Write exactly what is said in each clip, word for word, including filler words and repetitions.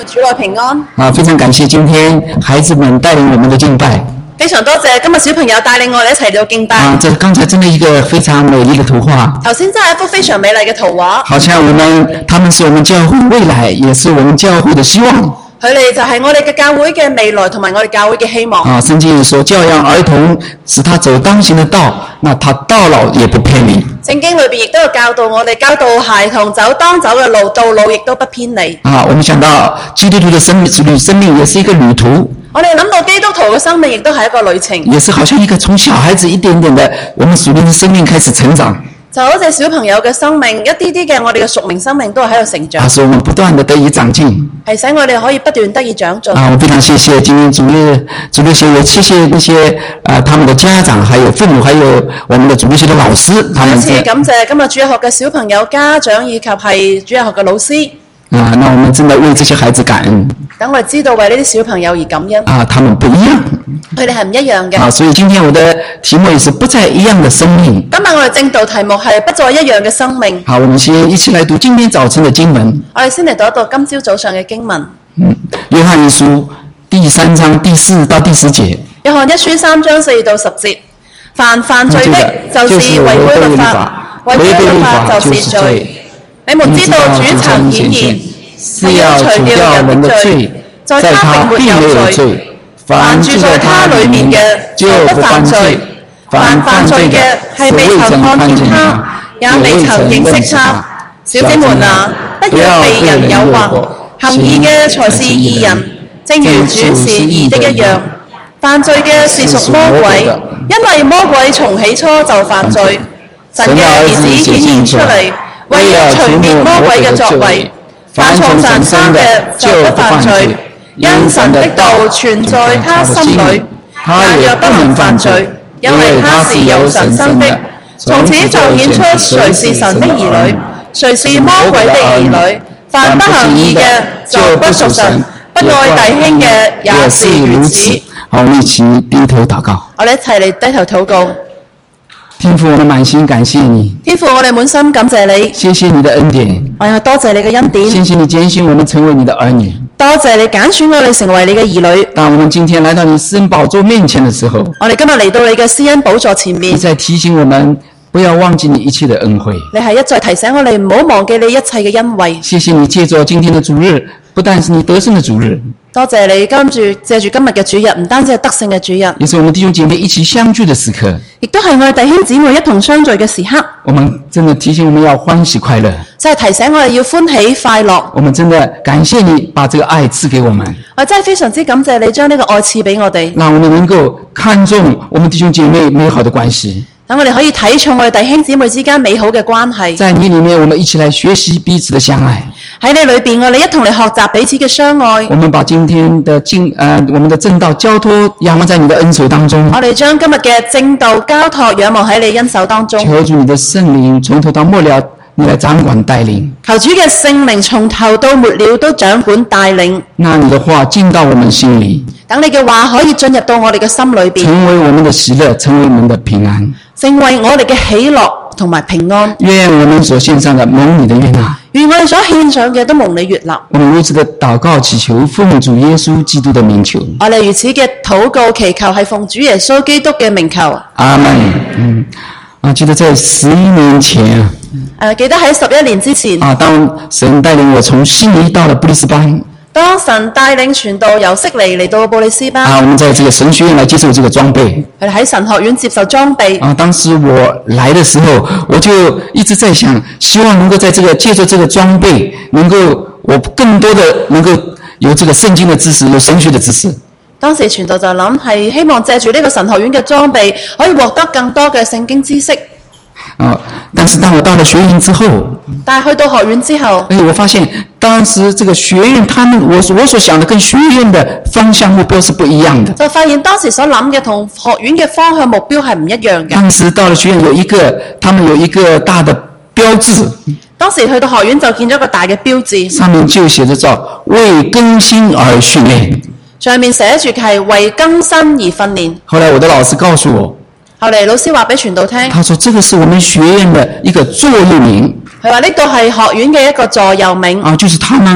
主內平安啊！非常感謝今天孩子們帶領我們的敬拜。 非常多謝今日小朋友帶領我哋一齊到敬拜。 啊，這剛才真的一個非常美麗的圖畫。 頭先真係一幅非常美麗嘅圖畫。 好像我們，他們是我們教會未來，也是我們教會的希望。 佢哋就係我哋嘅教會嘅未來，同埋我哋教會嘅希望。 啊，聖經說教養兒童，使他走當行的道，那他到老也不偏離。 聖經裏邊亦都有教導我哋，教導孩童走當走嘅路，到老亦都不偏離。 啊，我們想到基督徒的生命，生命也是一個旅途。 我哋諗到基督徒嘅生命亦都係一個旅程， 也是好像一個從小孩子一點點的，我們屬靈的生命開始成長。 就好似小朋友嘅生命，一啲啲嘅我哋嘅屬靈生命都係喺度成長。 啊，使我們不斷的得以長進， 係使我哋可以不斷得以長進。 啊，我非常謝謝今天主日主日學，也謝謝那些啊、呃、他們的家長，還有父母，還有我們的主日學的老師。他們再次感謝今日主日學嘅小朋友、家長以及係主日學嘅老師。 啊，那我們真的為這些孩子感恩。 等我哋知道為呢啲小朋友而感恩。 啊，他們不一樣， 佢哋係唔一樣嘅。 啊，所以今天我的題目也是不再一樣的生命。 今日我哋正道題目係不再一樣嘅生命。 好，我們先一起來讀今天早晨的經文。 我哋先嚟讀一讀今朝早上嘅經文。 嗯，約翰一書第三章第四到第十節。 約翰一書三章四到十節，凡犯罪的，就是違背律法，違背律法就是罪。你們知道主曾顯現，是要除掉人的罪，在他並沒有罪。凡住在他裏面嘅，就不犯罪。凡犯罪嘅，係未曾看見他，也未曾認識他。小子們啊，不要被人誘惑，行義嘅才是義人，正如主是義的一樣。犯罪嘅是屬魔鬼，因為魔鬼從起初就犯罪。神嘅兒子顯現出嚟，為要除滅魔鬼嘅作為。凡從神生嘅就不犯罪，因神的道存在他心裏。但若不能犯罪，因為他是由神生的，從此就顯出誰是神的兒女，誰是魔鬼的兒女。凡不行義嘅就不屬神，不愛弟兄嘅也是如此。 好，我們一起低頭禱告。 我哋一齊嚟低頭禱告。 天父，我們滿心感謝你。 天父，我哋滿心感謝你。 謝謝你的恩典。 我要多謝你嘅恩典。 謝謝你揀選我們成為你的兒女。 多謝你揀選我哋成為你嘅兒女。 當我們今天來到你施恩寶座面前的時候， 我哋今日嚟到你嘅施恩寶座前面。 你在提醒我們不要忘記你一切的恩惠。 你係一再提醒我哋唔好忘記你一切嘅恩惠。 謝謝你借着今天的主日，不但是你得勝的主日。 多謝你跟住借住今日嘅主日，唔單止係得勝嘅主日， 也是我們弟兄姐妹一起相聚的時刻， 亦都係我哋弟兄姊妹一同相聚嘅時刻。 我們真的提醒我們要歡喜快樂， 即係提醒我哋要歡喜快樂。 我們真的感謝你把這個愛賜給我們， 我真係非常之感謝你將呢個愛賜俾我哋， 讓我們能夠看重我們弟兄姐妹美好的關係。 等我哋可以睇重我哋弟兄姊妹之間美好嘅關係。 在你裏面，我們一起來學習彼此的相愛。 喺你裏邊，我哋一同嚟學習彼此嘅相愛。 我們把今天的經，呃，我們的正道交託仰望在你的恩手當中。 我哋將今日嘅正道交託仰望喺你恩手當中。 求主你的聖靈從頭到末了，你來掌管帶領。 求主嘅聖靈從頭到末了都掌管帶領。 那你的話進到我們心裏， 等你嘅話可以進入到我哋嘅心裏邊， 成為我們的喜樂，成為我們的平安， 成為我哋嘅喜樂同埋平安。 願我們所獻上的蒙你的悅納， 願我哋所獻上嘅都蒙你悅納。 我們如此的禱告祈求，奉主耶穌基督的名求。 我哋如此嘅禱告祈求係奉主耶穌基督嘅名求。 阿門。嗯，啊，記得在十一年前啊， 誒，記得喺十一年之前啊，當神帶領我從悉尼到了布里斯班。 當神帶領傳道由悉尼嚟到布里斯班， 啊，我們在這個神學院來接受這個裝備。 佢哋喺神學院接受裝備。 啊，當時我來的時候，我就一直在想，希望能夠在這個借助這個裝備，能夠我更多的能夠有這個聖經的知識，有神學的知識。 當時傳道就諗係希望借住呢個神學院嘅裝備，可以獲得更多嘅聖經知識。 啊！但是當我到了學院之後， 但係去到學院之後， 哎，我發現當時這個學院，他們我我所想的跟學院的方向目標是不一樣的。 就發現當時所諗嘅同學院嘅方向目標係唔一樣嘅。 當時到了學院有一個，他們有一個大的標誌。 當時去到學院就見咗一個大嘅標誌， 上面就寫着叫為更新而訓練。 上面寫住係為更新而訓練。 後來我的老師告訴我。 後嚟老師話俾傳道聽， 他說這個是我們學院的一個座右銘。 佢話呢個係學院嘅一個座右銘。 啊，就是他們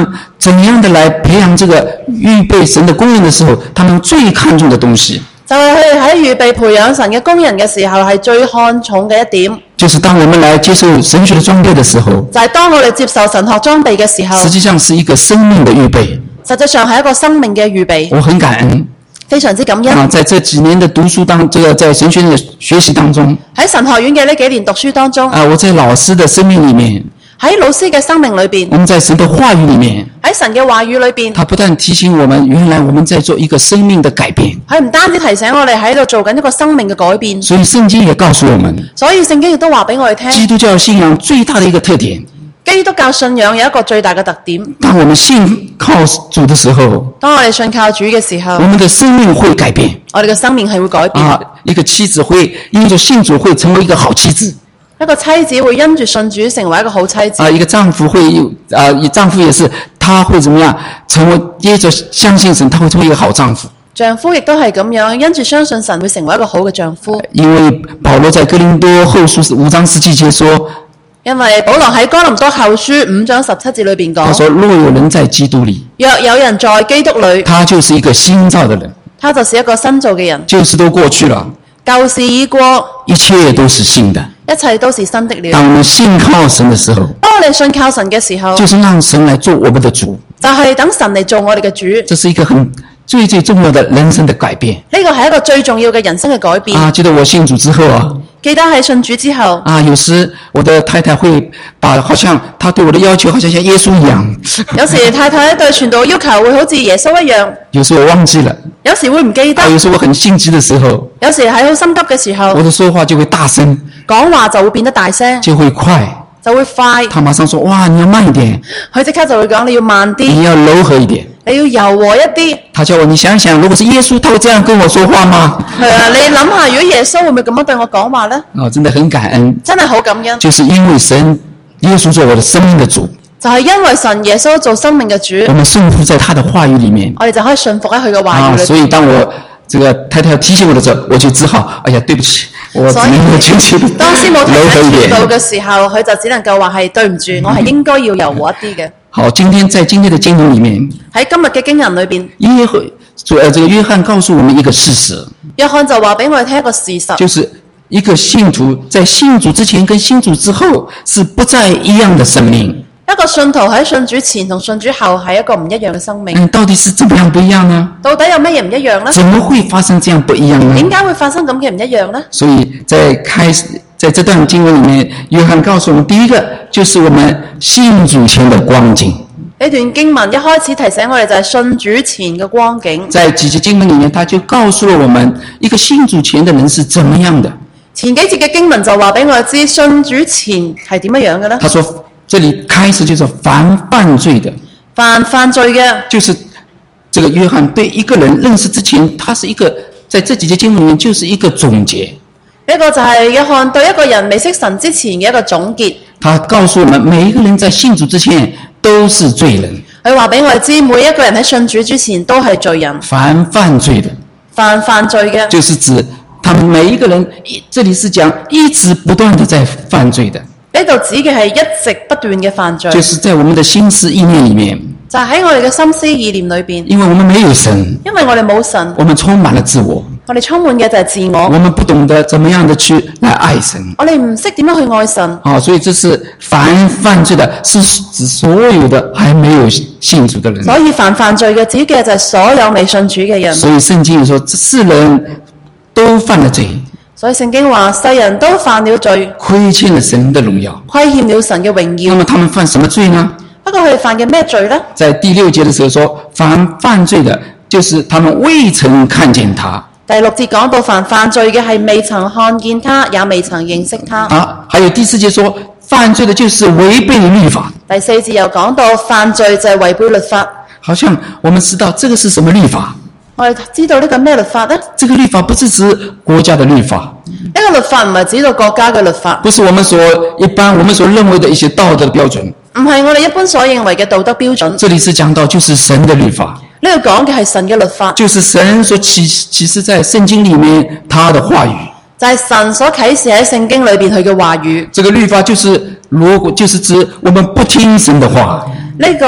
怎樣的來培養這個預備神的工人的時候，他們最看重的東西， 就係佢哋喺預備培養神嘅工人嘅時候，係最看重嘅一點。 就是當我們來接受神學的裝備的時候， 就係當我哋接受神學裝備嘅時候， 實際上是一個生命的預備。 實際上係一個生命嘅預備。 我很感恩， 非常之感恩。 啊，在這幾年的讀書當，這個在神學院的學習當中， 喺神學院嘅呢幾年讀書當中， 啊，我在老師的生命裏面， 喺老師嘅生命裏邊， 我們在神的話語裏面， 喺神嘅話語裏邊， 他不但提醒我們，原來我們在做一個生命的改變。 佢唔單止提醒我哋喺度做緊一個生命嘅改變， 所以聖經也告訴我們， 所以聖經亦都話俾我哋聽， 基督教信仰最大的一個特點， 基督教信仰有一個最大嘅特點。 當我們信靠主的時候， 當我哋信靠主嘅時候， 我們的生命會改變。 我哋嘅生命係會改變。 啊，一個妻子會因着信主會成為一個好妻子。 一個妻子會因住信主成為一個好妻子。 啊，一個丈夫會啊，丈夫也是，他會怎麼樣？成為接着相信神，他會成為一個好丈夫。 丈夫亦都係咁樣，因住相信神會成為一個好嘅丈夫。 因為保羅在哥林多後書五章十七節說， 因為保羅喺哥林多後書五章十七節裏邊講， 他說：若有人在基督裏， 若有人在基督裏， 他就是一個新造的人， 他就是一個新造嘅人， 舊事都過去了， 舊事已過， 一切都是新的。 一切都是新的了。 當我們信靠神的時候， 當我哋信靠神嘅時候， 就是讓神來做我們的主， 就係等神嚟做我哋嘅主。 這是一個很最最重要的人生的改變。 呢個係一個最重要嘅人生嘅改變。 啊，記得我信主之後啊， 記得喺信主之後， 啊，有時我的太太會把好像她對我的要求好像像耶穌一樣。 有時太太對傳道要求會好似耶穌一樣。 有時我忘記了。 有時會唔記得。 啊，有時我很心急的時候。 有時喺好心急嘅時候， 我的說話就會大聲。 講話就會變得大聲。 就會快。 就會快。 他馬上說：哇，你要慢一點。 佢即刻就會講：你要慢啲。 你要柔和一點。 你要柔和一啲。 他叫我，你想想，如果是耶穌，他會這樣跟我說話嗎？ 係啊，你諗下，如果耶穌會唔會咁樣對我講話呢？ 哦，真的很感恩。 真係好感恩。 就是因為神耶穌做我的生命的主。 就係因為神耶穌做生命嘅主。 我們順服在他的話語裏面。 我哋就可以順服喺佢嘅話語裏面。 啊，所以當我這個太太要提醒我的時候，我就只好，哎呀，對不起，我只能夠求求你當師母提醒到嘅時候，佢就只能夠話係對唔住，我係應該要柔和一啲嘅。 好，今天在今天的經文裏面， 喺今日嘅經文裏邊， 約翰，呃，這個約翰告訴我們一個事實。 約翰就話俾我哋聽一個事實， 就是一個信徒在信主之前跟信主之後是不再一樣的生命。 一個信徒喺信主前同信主後係一個唔一樣嘅生命。 嗯，到底是怎麼樣不一樣呢？ 到底有乜嘢唔一樣呢？ 怎麼會發生這樣不一樣呢？ 點解會發生咁嘅唔一樣呢？ 所以在開始在這段經文裏面，約翰告訴我們，第一個就是我們信主前的光景。 呢段經文一開始提醒我哋就係信主前嘅光景。 在幾節經文裏面，他就告訴了我們一個信主前的人是怎麼樣的。 前幾節嘅經文就話俾我哋知信主前係點樣嘅呢？ 他說這裏開始就是凡犯罪的， 凡犯罪嘅，就是這個約翰對一個人認識之前，他是一個在這幾節經文裏面就是一個總結。 呢個就係約翰對一個人未識神之前嘅一個總結。 他告訴我們，每一個人在信主之前都是罪人。 佢話俾我哋知，每一個人喺信主之前都係罪人。 凡犯罪的， 凡犯罪嘅，就是指他們每一個人，這裏是講一直不斷的在犯罪的。 呢度指嘅係一直不斷嘅犯罪， 就是在我們的心思意念裏面， 就喺我哋嘅心思意念裏邊。 因為我們沒有神， 因為我哋冇神， 我們充滿了自我， 我哋充滿嘅就係自我， 我們不懂得怎麼樣的去來愛神， 我哋唔識點樣去愛神。 啊，所以這是凡犯罪的，是指所有的還沒有信主的人。 所以凡犯罪嘅指嘅就係所有未信主嘅人。 所以聖經說，這世人都犯了罪。 所以聖經話，世人都犯了罪， 虧欠了神的榮耀， 虧欠了神嘅榮耀。 那麼他們犯什麼罪呢？ 不過佢哋犯嘅咩罪呢？ 在第六節的時候說，凡犯罪的，就是他們未曾看見他。 第六節講到凡犯罪嘅係未曾看見他，也未曾認識他。 啊，還有第四節說，犯罪的就是違背律法。 第四節又講到犯罪就係違背律法。 好像我們知道這個是什麼律法？ 我哋知道呢個咩律法呢？ 這個律法不是指國家的律法， 呢個律法唔係指到國家嘅律法， 不是我們所一般我們所認為的一些道德標準， 唔係我哋一般所認為嘅道德標準。 這裏是講到就是神的律法， 呢度講嘅係神嘅律法， 就是神所啟啟示在聖經裏面他的話語， 就係神所啟示喺聖經裏邊佢嘅話語。 這個律法就是如果就是指我們不聽神的話。 呢個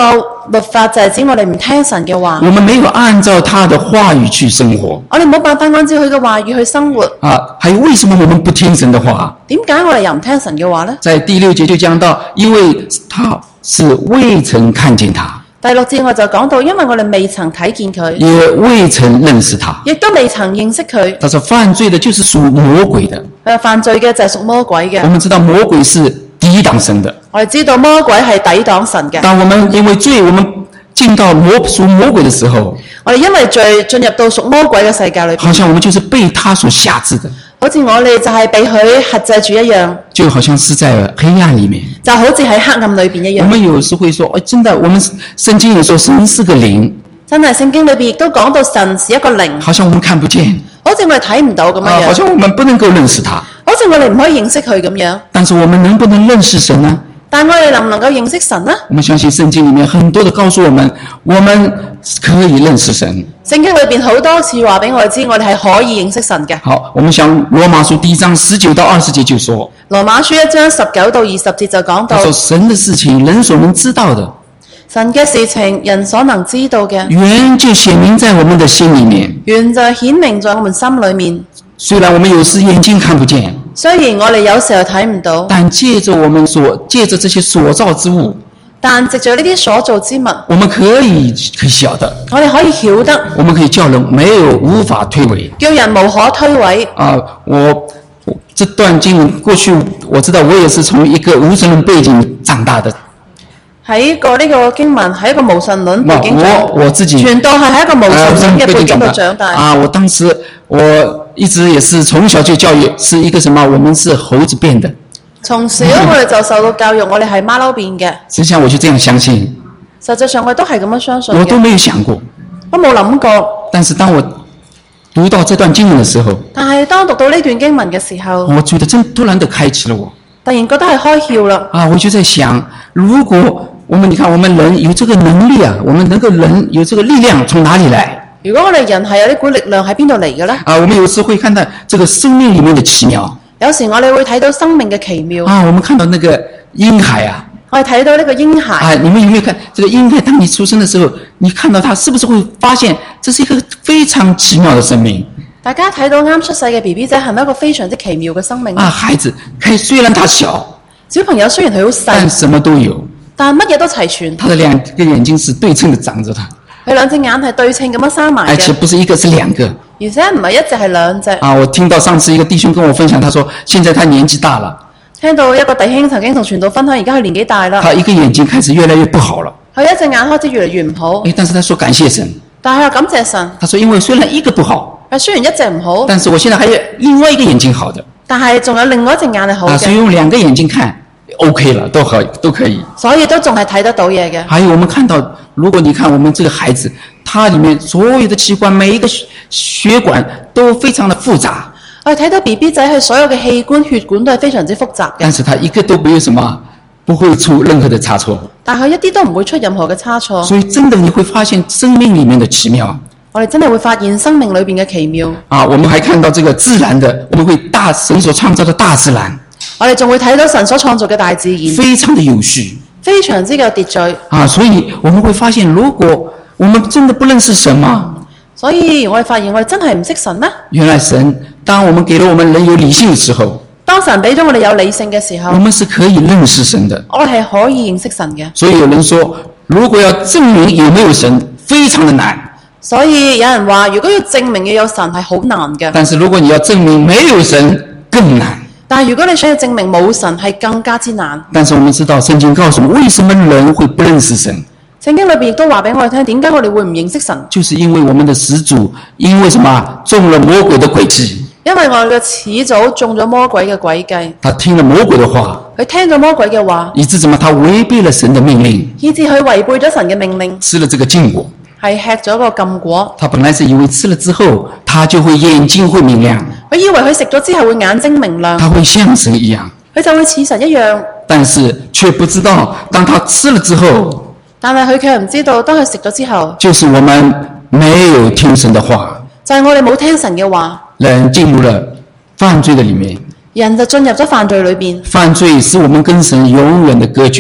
律法就係指我哋唔聽神嘅話， 我們沒有按照他的話語去生活我哋冇辦法按照佢嘅話語去生活。 啊。還有為什麼我們不聽神的話？ 點解我哋又唔聽神嘅話呢？ 在第六節就講到，因為他是未曾看見他， 第六節我就講到，因為我哋未曾睇見佢， 也未曾認識他。 亦都未曾認識佢。 他說犯罪的就是屬魔鬼的。 佢話犯罪嘅就係屬魔鬼嘅。 我們知道魔鬼是抵擋神的， 我哋知道魔鬼係抵擋神嘅。 當我們因為罪，我們進到魔屬魔鬼的時候， 我哋因為罪進入到屬魔鬼嘅世界裏邊， 好像我們就是被他所轄制的， 好似我哋就係被佢轄制住一樣， 就好像是在黑暗裡面。 就好似喺黑暗裏邊一樣。 我們有時會說，哎，真的，我們聖經有說神是個靈， 真係聖經裏邊亦都講到神是一個靈， 好像我們看不見， 好似我哋睇唔到咁樣啊， 樣， 好像我們不能夠認識他。 好似我哋唔可以認識佢咁樣。 但是我們能不能認識神呢？ 但我哋能唔能夠認識神呢？ 我們相信聖經裡面很多的告訴我們，我們可以認識神。 聖經裏邊好多次話俾我哋知，我哋係可以認識神嘅。 好，我們想羅馬書第一章十九到二十節就說， 羅馬書一章十九到二十節就講到， 他說神的事情人所能知道的， 神嘅事情人所能知道嘅， 原就顯明在我們的心裡面。 原就顯明在我們心裏面。 雖然我們有時眼睛看不見， 雖然我哋有時候睇唔到， 但借着我們所借着這些所造之物， 但藉着呢啲所造之物， 我們可以可以曉得， 我哋可以曉得， 我們可以叫人沒有無法推諉。 叫人無可推諉。 啊，我我這段經文過去我知道，我也是從一個無神論背景長大的。 喺個呢個經文喺一個無神論背景長， 我我自己全都係喺一個無神論嘅背景度長大。 啊，我當時我一直也是從小就教育是一個什麼，我們是猴子變的。 從小我哋就受到教育，我哋係馬騮變嘅。 實際上我就這樣相信， 實際上我都係咁樣相信嘅。 我都沒有想過， 我冇諗過。 但是當我讀到這段經文的時候， 但係當讀到呢段經文嘅時候， 我覺得真突然地開啟了我。 突然覺得係開竅啦。 啊，我就在想，如果我們你看我們人有這個能力啊，我們能夠人有這個力量從哪裡來？ 如果我哋人係有呢股力量喺邊度嚟嘅呢？ 啊，我們有時會看到這個生命裡面的奇妙。 有時我哋會睇到生命嘅奇妙。 啊，我們看到那個嬰孩啊， 我哋睇到呢個嬰孩。 啊，你們有沒有看這個嬰孩？當你出生的時候，你看到他，是不是會發現這是一個非常奇妙的生命？ 大家睇到啱出世嘅 B B 仔係咪一個非常之奇妙嘅生命啊，孩子，看雖然他小， 小朋友雖然佢好細， 但什麼都有， 但乜嘢都齊全。 他的兩個眼睛是對稱的長着的， 佢兩隻眼係對稱咁樣生埋嘅， 而且不是一個，是兩個。 而且唔係一隻係兩隻。 啊，我聽到上次一個弟兄跟我分享，他說現在他年紀大了， 聽到一個弟兄曾經同傳道分享，而家佢年紀大啦， 他一個眼睛開始越來越不好了。 佢一隻眼開始越嚟越唔好。 誒，但是他說感謝神， 但係又感謝神。 他說因為雖然一個不好， 誒，雖然一隻唔好， 但是我現在還有另外一個眼睛好的， 但係仲有另外一隻眼係好啊，所以嘅， 用兩個眼睛看 OK 了，都可以都可以。 所以都仲係睇得到嘢嘅。 還有我們看到，如果你看我們這個孩子，他裡面所有的器官，每一個血血管都非常的複雜。 我哋睇到 B B 仔佢所有嘅器官血管都係非常之複雜嘅， 但是他一個都沒有什麼，不會出任何的差錯。 但係一啲都唔會出任何嘅差錯。 所以真的你會發現生命裡面的奇妙。 我哋真係會發現生命裏邊嘅奇妙。 啊，我們還看到這個自然的，我們會大神所創造的大自然， 我哋仲會睇到神所創造嘅大自然， 非常的有序， 非常之有秩序。 啊，所以我們會發現，如果我們真的不認識神嗎？ 所以我哋發現我哋真係唔識神咩？ 原來神，當我們給了我們人有理性的時候， 當神俾咗我哋有理性嘅時候， 我們是可以認識神的。 我哋係可以認識神嘅。 所以有人說，如果要證明有沒有神，非常的難。 所以有人話，如果要證明要有神係好難嘅。 但是如果你要證明沒有神，更難。 但係如果你想要證明冇神係更加之難。 但是我們知道聖經告訴我們，為什麼人會不認識神？ 聖經裏邊亦都話俾我哋聽，點解我哋會唔認識神？ 就是因為我們的始祖因為什麼中了魔鬼的詭計。 因為我哋嘅始祖中咗魔鬼嘅詭計。 他聽了魔鬼的話， 佢聽咗魔鬼嘅話， 以致怎麼他違背了神的命令， 以致佢違背咗神嘅命令， 吃了這個禁果。 係吃咗個禁果。 他本來是以為吃了之後，他就會眼睛會明亮， 佢以為佢食咗之後會眼睛明亮， 他會像神一樣， 佢就會似神一樣。 但是卻不知道，當他吃了之後， 但係佢卻唔知道，當佢食咗之後， 就是我們沒有聽神的話， 就係我哋冇聽神嘅話， 人進入了犯罪的裡面。 人就進入咗犯罪裏邊。 犯罪使我們跟神永遠的隔絕。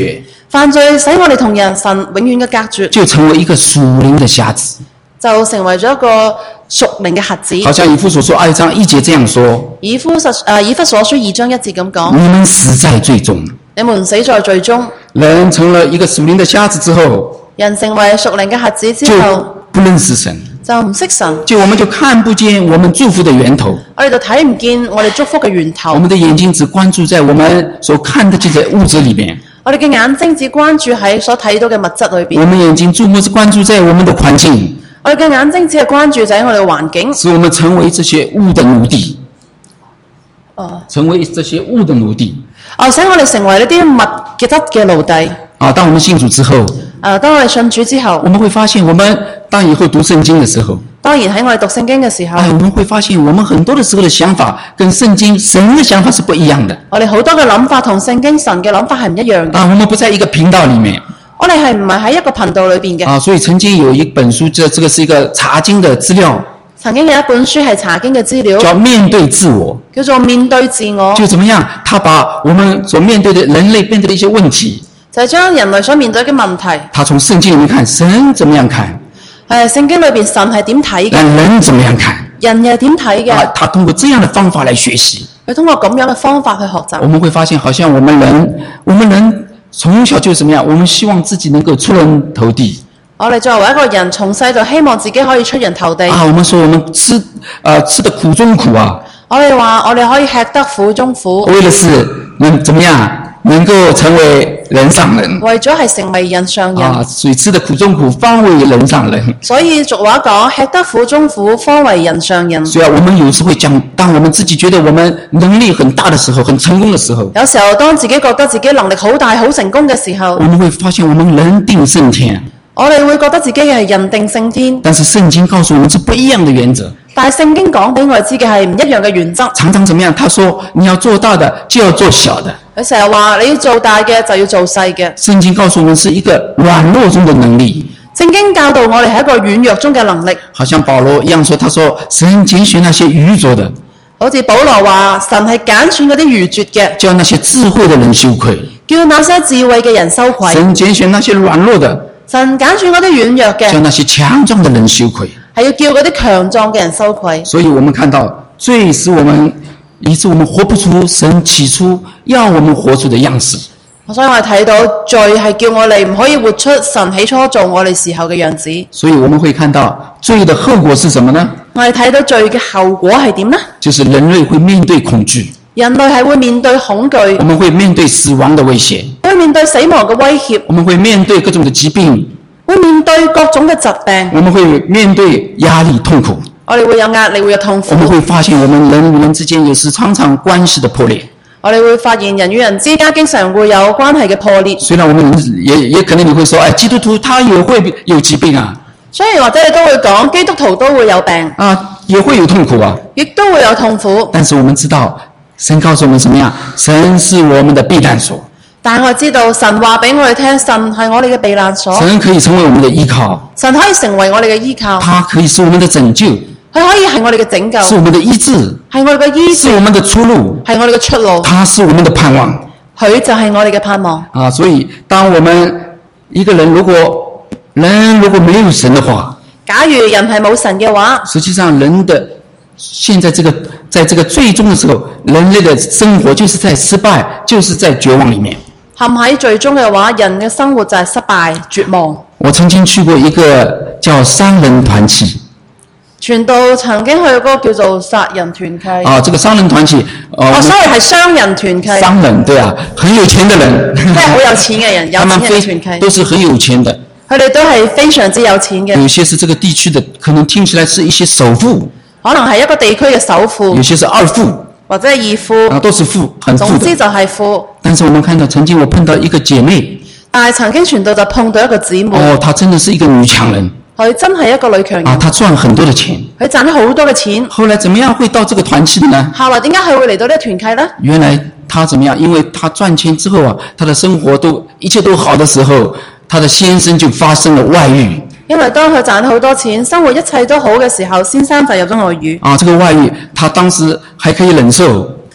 犯罪使我哋同人神永遠嘅隔絕， 就成為一個屬靈的瞎子， 就成為咗一個屬靈嘅瞎子。 好像以弗所書二章一節這樣說： 以弗所誒以弗所書二章一節咁講， 你們死在罪中。 你們死在罪中。 人成了一個屬靈的瞎子之後， 人成為屬靈嘅瞎子之後， 就不認識神， 就唔識神， 就我們就看不見我們祝福的源頭。 我哋就睇唔見我哋祝福嘅源頭。 我們的眼睛只關注在我們所看得見的物質裏面。 我哋嘅眼睛只關注喺所睇到嘅物質裏邊。 我們眼睛注目是關注在我們的環境。 我哋嘅眼睛只係關注喺我哋嘅環境， 使我們成為這些物的奴隸。 哦， 成為這些物的奴隸。 哦，使我哋成為呢啲物嘅質嘅奴隸。 啊，當我們信主之後， 誒，當我哋信主之後， 我們會發現，我們當以後讀聖經的時候， 當然喺我哋讀聖經嘅時候， 哎，我們會發現，我們很多的時候的想法跟聖經神的想法是不一樣的。 我哋好多嘅諗法同聖經神嘅諗法係唔一樣嘅。 啊，我們不在一個頻道裡面。 我哋係唔係喺一個頻道裏邊嘅？ 啊，所以曾經有一本書，這這個是一個查經的資料。 曾經有一本書係查經嘅資料， 叫面對自我， 叫做面對自我。 就怎麼樣？他把我們所面對的人類面對的一些問題， 就係將人類所面對嘅問題， 他從聖經裡面看神怎麼樣看， 誒，聖經裏邊神係點睇嘅？ 但人怎麼樣看？ 人又係點睇嘅？ 啊，他通過這樣的方法來學習。 佢通過咁樣嘅方法去學習。 我們會發現，好像我們人，我們人從小就怎麼樣？我們希望自己能夠出人頭地。 我哋作為一個人，從細就希望自己可以出人頭地。 啊，我們說我們吃，呃，吃得苦中苦啊。 我哋話我哋可以吃得苦中苦， 為的是能怎麼樣，能夠成為人上人。 為咗係成為人上人。 啊，所以吃得苦中苦，方為人上人。 所以俗話講，吃得苦中苦，方為人上人。 所以啊，我們有時會講，當我們自己覺得我們能力很大的時候，很成功的時候， 有時候當自己覺得自己能力好大、好成功嘅時候， 我們會發現我們人定勝天。 我哋會覺得自己係人定勝天， 但是聖經告訴我們是不一樣的原則。 但係聖經講俾我哋知嘅係唔一樣嘅原則。 常常怎麼樣？他說你要做大的就要做小的。 佢成日話你要做大嘅就要做細嘅。 聖經告訴我們是一個軟弱中的能力。 聖經教導我哋係一個軟弱中嘅能力。 好像保羅一樣說，他說神揀選那些愚拙的， 好似保羅話神係揀選嗰啲愚拙嘅， 叫那些智慧的人羞愧， 叫那些智慧嘅人羞愧。 神揀選那些軟弱的， 神揀選嗰啲軟弱嘅， 叫那些強壯的人羞愧， 係要叫嗰啲強壯嘅人羞愧。 所以我們看到罪使我們，以致我們活不出神起初要我們活出的樣式。 所以我哋睇到罪係叫我哋唔可以活出神起初做我哋時候嘅樣子。 所以我們會看到罪的後果是什麼呢？ 我哋睇到罪嘅後果係點呢？ 就是人類會面對恐懼， 人類係會面對恐懼， 我們會面對死亡的威脅， 會面對死亡嘅威脅， 我們會面對各種的疾病， 會面對各種嘅疾病， 我們會面對壓力痛苦， 我哋會有壓力，會有痛苦。 我們會發現我們人與人之間有時常常關係的破裂。 我哋會發現人與人之間經常會有關係嘅破裂。 雖然我們也也可能你會說，哎，基督徒他也會有疾病啊， 所以或者你都會講基督徒都會有病啊，也會有痛苦啊， 亦都會有痛苦。 但是我們知道神告訴我們什麼樣？神是我們的避難所。 但我知道神話俾我哋聽，神係我哋嘅避難所。 神可以成為我們的依靠， 神可以成為我哋嘅依靠， 他可以是我們的拯救， 佢可以係我哋嘅拯救， 是我們的醫治， 係我哋嘅醫治， 是我們的出路， 係我哋嘅出路。 他是我們的盼望。 佢就係我哋嘅盼望。 啊，所以當我們一個人如果人如果沒有神的話， 假如人係冇神嘅話， 實際上人的現在這個在這個最終的時候，人類的生活就是在失敗，就是在絕望裡面。 陷喺最終嘅話，人嘅生活就係失敗、絕望。 我曾經去過一個叫商人團契。 傳道曾經去過叫做殺人團契。 啊，這個商人團契， 哦，所以係商人團契。 商人，對啊，很有錢的人。 即係好有錢嘅人，有錢人嘅團契。 都是很有錢的。 佢哋都係非常之有錢嘅。 有些是這個地區的，可能聽起來是一些首富。 可能係一個地區嘅首富。 有些是二富。 或者係二富。 啊，都是富，很富的。 總之就係富。 但是我們看到，曾經我碰到一個姐妹。 但係曾經傳道就碰到一個姊妹。 哦，她真的是一個女強人。 佢真係一個女強人。 啊，她賺很多的錢。 佢賺咗好多嘅錢。 後來怎麼樣會到這個團契的呢？ 後來點解佢會嚟到呢個團契呢？ 原來她怎麼樣？因為她賺錢之後啊，她的生活都一切都好的時候，她的先生就發生了外遇。 因為當佢賺咗好多錢，生活一切都好嘅時候，先生就入咗外遇。 啊，這個外遇，她當時還可以忍受。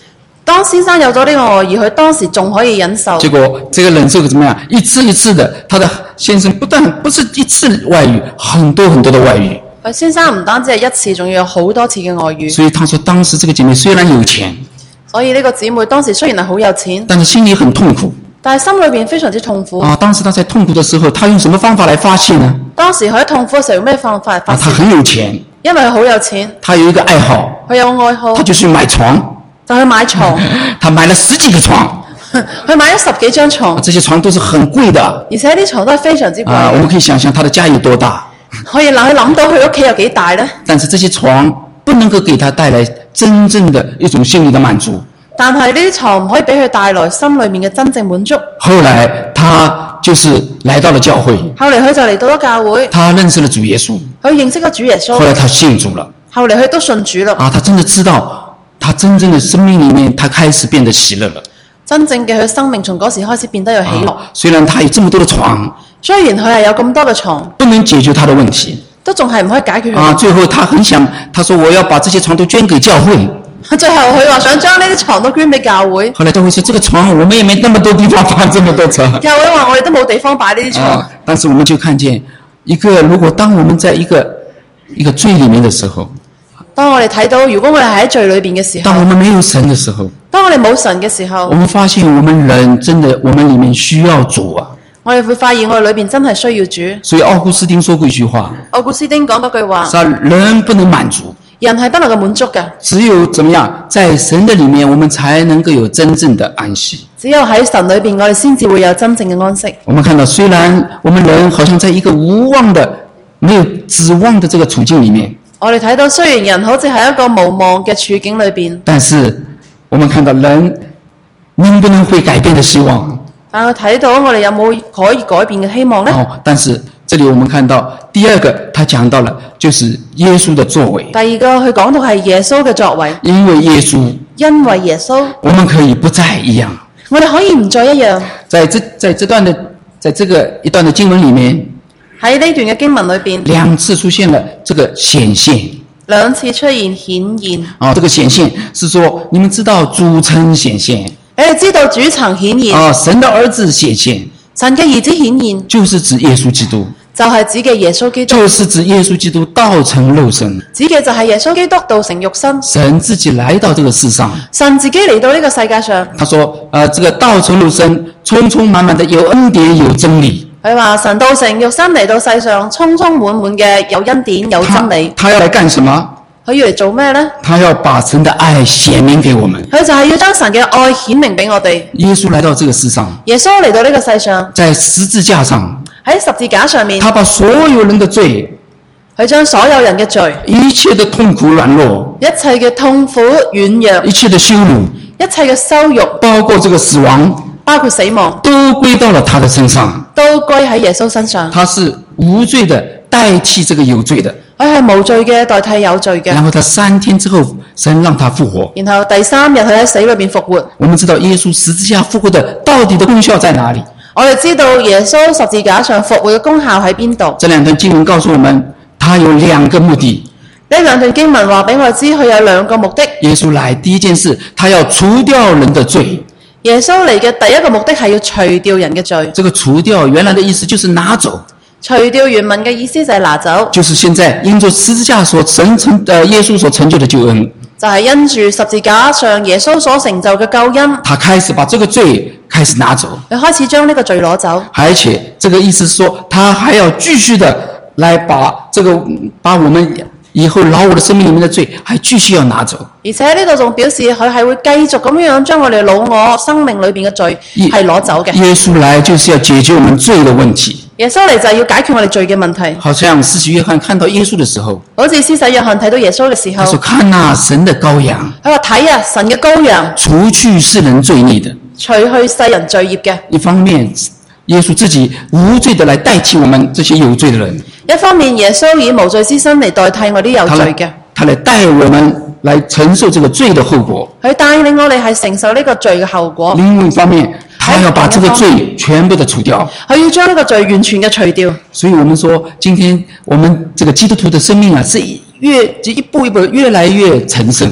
當先生有咗呢個外遇，佢當時仲可以忍受。 結果這個忍受怎麼樣？一次一次的，他的先生不但不是一次外遇，很多很多的外遇。 佢先生唔單止係一次，仲要有好多次嘅外遇。 所以他說，當時這個姐妹雖然有錢， 所以呢個姊妹當時雖然係好有錢， 但是心裡很痛苦。 但係心裏邊非常之痛苦。 啊，當時他在痛苦的時候，他用什麼方法來發洩呢？ 當時佢喺痛苦嘅時候用咩方法嚟發洩？ 啊，他很有錢， 因為佢好有錢， 他有一個愛好， 佢有愛好， 他就去買床， 就去買床， 他買了十幾個床， 佢買咗十幾張床， 這些床都是很貴的， 而且啲床都係非常之貴。 啊，我們可以想象他的家有多大， 可以諗去諗到佢屋企有幾大呢？ 但是這些床不能夠給他帶來真正的一種心理的滿足。 但係呢啲床唔可以俾佢帶來心裏面嘅真正滿足。 後來他就是來到了教會， 後嚟佢就嚟到咗教會， 他認識了主耶穌， 佢認識咗主耶穌。 後來他信主了， 後嚟佢都信主啦。 啊，他真的知道，他真正的生命裡面，他開始變得喜樂了。 真正嘅佢生命從嗰時開始變得有喜樂。 啊，雖然他有這麼多的床， 雖然佢係有咁多嘅床， 不能解決他的問題， 都仲係唔可以解決佢。 啊，最後他很想，他說我要把這些床都捐給教會。 最後佢話想將呢啲床都捐俾教會。 後來教會說，這個床我們也沒那麼多地方放這麼多床。 教會話我哋都冇地方擺呢啲床。 啊，但是我們就看見一個，如果當我們在一個一個罪裡面的時候， 當我哋睇到，如果我哋喺罪裏邊嘅時候， 當我們沒有神的時候， 當我哋冇神嘅時候， 我們發現我們人真的，我們裡面需要主啊。 我哋會發現我哋裏邊真係需要主。 所以奧古斯丁說過一句話， 奧古斯丁講嗰句話， 是人不能滿足， 人係不能夠滿足嘅， 只有怎麼樣，在神的裡面，我們才能夠有真正的安息。 只有喺神裏邊，我哋先至會有真正嘅安息。 我們看到，雖然我們人好像在一個無望的、沒有指望的這個處境裡面， 我哋睇到，雖然人好似喺一個無望嘅處境裏邊， 但是我們看到人能不能會改變的希望。 但係睇到我哋有冇可以改變嘅希望呢？ 哦，但是這裡我們看到第二個，他講到了就是耶穌的作為。 第二個，佢講到係耶穌嘅作為， 因為耶穌， 因為耶穌， 我們可以不再一樣。 我哋可以唔再一樣。 在這在這段的，在這個一段的經文裡面， 喺呢段嘅經文裏邊， 兩次出現了這個顯現。 兩次出現顯現。 啊、哦，這個顯現是說，你們知道主曾顯現。 你哋知道主曾顯現。 啊、哦，神的兒子顯現。 神嘅兒子顯現， 就是指耶穌基督。 就係指嘅耶穌基督。 就是指耶穌基督道成肉身。 指嘅就係耶穌基督道成肉身。 神自己來到這個世上。 神自己嚟到呢個世界上。 他說：呃，這個道成肉身，充充滿滿的有恩典有真理。 佢話神道成肉身嚟到世上，充充滿滿嘅有恩典有真理。 他，他要來幹什麼？ 佢要嚟做咩呢？ 他要把神的愛顯明給我們。 佢就係要將神嘅愛顯明俾我哋。 耶穌來到這個世上。 耶穌嚟到呢個世上，在十字架上。 喺十字架上面， 他把所有人的罪， 佢將所有人嘅罪， 一切的痛苦軟弱， 一切嘅痛苦軟弱， 一切的羞辱， 一切嘅羞辱， 包括這個死亡， 包括死亡， 都歸到了他的身上， 都歸喺耶穌身上。 他是無罪的代替這個有罪的， 佢係無罪嘅代替有罪嘅。 然後他三天之後，神讓他復活。 然後第三日佢喺死裏邊復活。 我們知道耶穌十字架復活的到底的功效在哪裡？ 我哋知道耶穌十字架上復活嘅功效喺邊度？ 這兩段經文告訴我們，他有兩個目的。 呢兩段經文話俾我哋知，佢有兩個目的。 耶穌來第一件事，他要除掉人的罪。 耶穌嚟嘅第一個目的係要除掉人嘅罪。 這個除掉原來的意思就是拿走。 除掉原文嘅意思就係拿走。 就是現在因着十字架所神成，呃，耶穌所成就的救恩。 就係因住十字架上耶穌所成就嘅救恩， 他開始把這個罪開始拿走， 佢開始將呢個罪攞走， 而且這個意思是說，他還要繼續的來把這個把我們以後老我的生命裡面的罪，還繼續要拿走。 而且呢度仲表示佢係會繼續咁樣將我哋老我生命裏邊嘅罪係攞走嘅。 耶穌來就是要解決我們罪的問題。 耶穌嚟就係要解決我哋罪嘅問題。 好像施洗約翰看到耶穌的時候， 好似施洗約翰睇到耶穌嘅時候， 他說：看那神的羔羊。 佢話睇啊，神嘅羔羊， 除去世人罪孽的， 除去世人罪孽嘅。 一方面，耶穌自己無罪的來代替我們這些有罪的人。 一方面，耶穌以無罪之身嚟代替我啲有罪嘅。 他來帶我們來承受這個罪的後果。 佢帶領我哋係承受呢個罪嘅後果。 另一方面，他要把這個罪全部的除掉。 佢要將呢個罪完全嘅除掉。 所以我們說，今天我們這個基督徒的生命啊，是越一步一步越來越成聖。